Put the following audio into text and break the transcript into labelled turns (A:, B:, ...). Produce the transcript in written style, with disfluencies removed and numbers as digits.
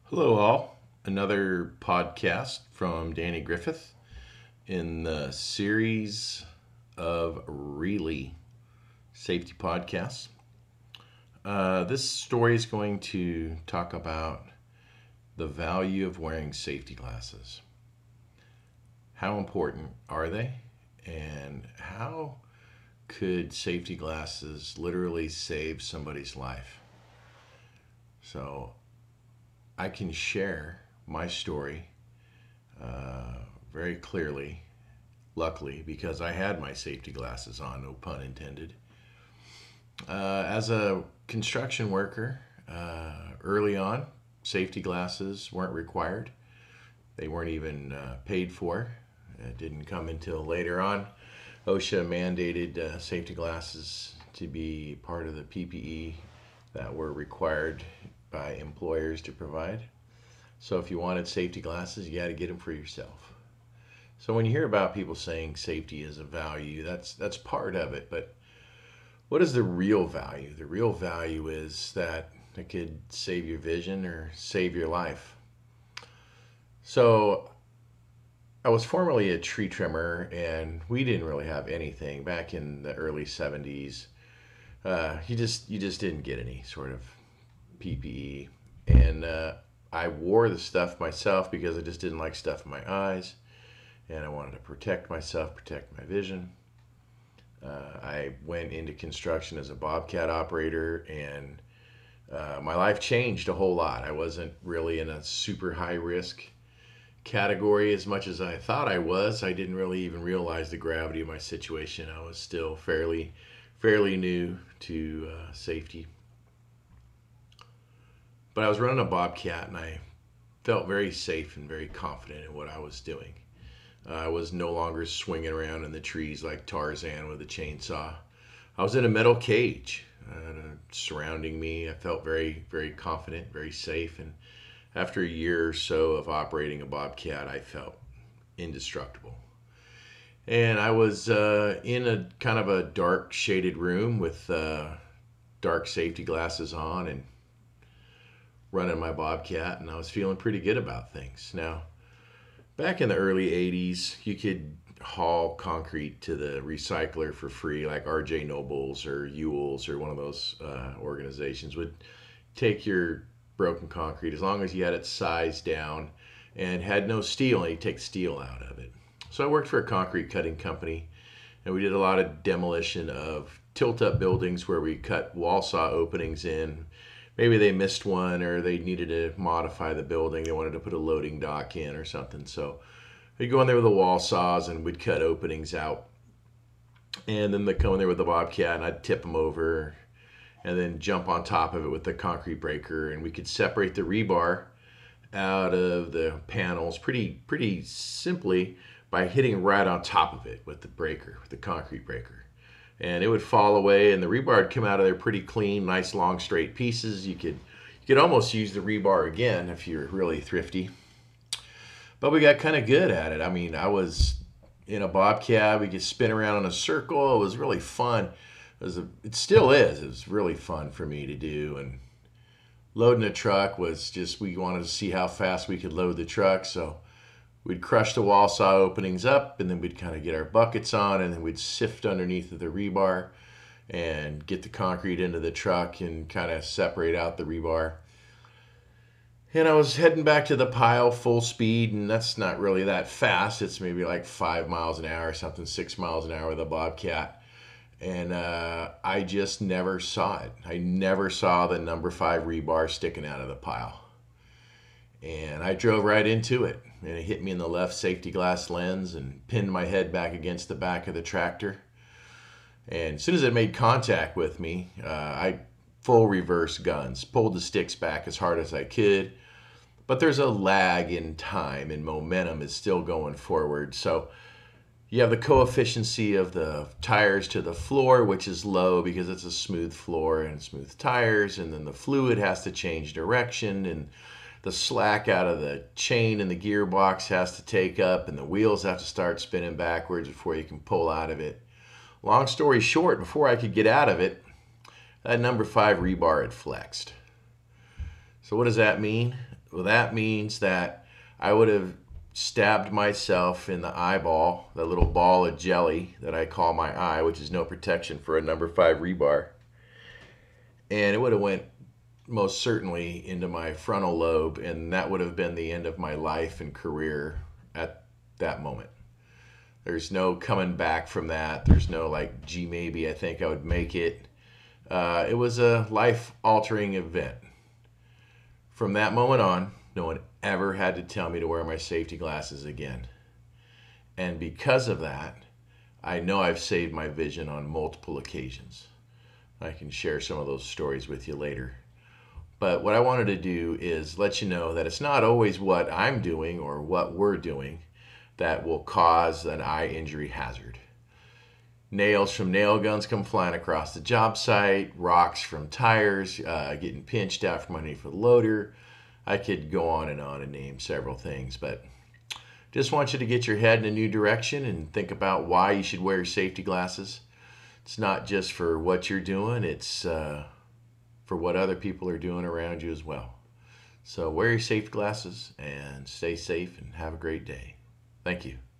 A: Hello, all. Another podcast from Danny Griffith in the series of Really Safety Podcasts. This story is going to talk about the value of wearing safety glasses. How important are they? And how could safety glasses literally save somebody's life? So, I can share my story very clearly, luckily, because I had my safety glasses on, no pun intended. As a construction worker, early on, safety glasses weren't required. They weren't even paid for. It didn't come until later on. OSHA mandated safety glasses to be part of the PPE that were required by employers to provide. So if you wanted safety glasses, you got to get them for yourself. So when you hear about people saying safety is a value, that's part of it. But what is the real value? The real value is that it could save your vision or save your life. So I was formerly a tree trimmer, and we didn't really have anything back in the early '70s. You just didn't get any sort of PPE, and I wore the stuff myself because I just didn't like stuff in my eyes, and I wanted to protect myself, protect my vision. I went into construction as a Bobcat operator, and my life changed a whole lot. I wasn't really in a super high risk category as much as I thought I was. I didn't really even realize the gravity of my situation. I was still fairly new to safety. But I was running a Bobcat, and I felt very safe and very confident in what I was doing. I was no longer swinging around in the trees like Tarzan with a chainsaw. I was in a metal cage surrounding me. I felt very confident, very safe. And after a year or so of operating a Bobcat, I felt indestructible. And I was in a kind of a dark, shaded room with dark safety glasses on and running my Bobcat, and I was feeling pretty good about things. Now, back in the early '80s, you could haul concrete to the recycler for free, like RJ Nobles or Ewell's or one of those organizations would take your broken concrete as long as you had it sized down and had no steel, and you take steel out of it. So I worked for a concrete cutting company, and we did a lot of demolition of tilt-up buildings where we cut wall saw openings in. Maybe they missed one, or they needed to modify the building. They wanted to put a loading dock in or something. So we'd go in there with the wall saws and we'd cut openings out. And then they'd come in there with the Bobcat, and I'd tip them over and then jump on top of it with the concrete breaker. And we could separate the rebar out of the panels pretty simply by hitting right on top of it with the breaker, with the concrete breaker. And it would fall away, and the rebar would come out of there pretty clean, nice long straight pieces. You could almost use the rebar again if you're really thrifty. But we got kind of good at it. I mean, I was in a Bobcat. We could spin around in a circle. It was really fun. It still is. It was really fun for me to do. And loading a truck was just, we wanted to see how fast we could load the truck. So we'd crush the wall saw openings up, and then we'd kind of get our buckets on, and then we'd sift underneath of the rebar and get the concrete into the truck and kind of separate out the rebar. And I was heading back to the pile full speed, and that's not really that fast. It's maybe like 5 miles an hour or something, 6 miles an hour with a Bobcat. And I just never saw it. I never saw the number 5 rebar sticking out of the pile. And I drove right into it, and it hit me in the left safety glass lens and pinned my head back against the back of the tractor. And as soon as it made contact with me, I full reverse guns, pulled the sticks back as hard as I could. But there's a lag in time, and momentum is still going forward. So you have the coefficient of the tires to the floor, which is low because it's a smooth floor and smooth tires. And then the fluid has to change direction, and the slack out of the chain and the gearbox has to take up, and the wheels have to start spinning backwards before you can pull out of it. Long story short, before I could get out of it, that number 5 rebar had flexed. So what does that mean? Well, that means that I would have stabbed myself in the eyeball, the little ball of jelly that I call my eye, which is no protection for a number 5 rebar. And it would have went most certainly into my frontal lobe, and that would have been the end of my life and career at that moment. There's no coming back from that. There's no like, gee, maybe I think I would make it. It was a life-altering event. From that moment on, no one ever had to tell me to wear my safety glasses again. And because of that, I know I've saved my vision on multiple occasions. I can share some of those stories with you later. But what I wanted to do is let you know that it's not always what I'm doing or what we're doing that will cause an eye injury hazard. Nails from nail guns come flying across the job site, rocks from tires, getting pinched out from underneath the loader. I could go on and name several things, but just want you to get your head in a new direction and think about why you should wear your safety glasses. It's not just for what you're doing, it's for what other people are doing around you as well. So wear your safety glasses and stay safe and have a great day. Thank you.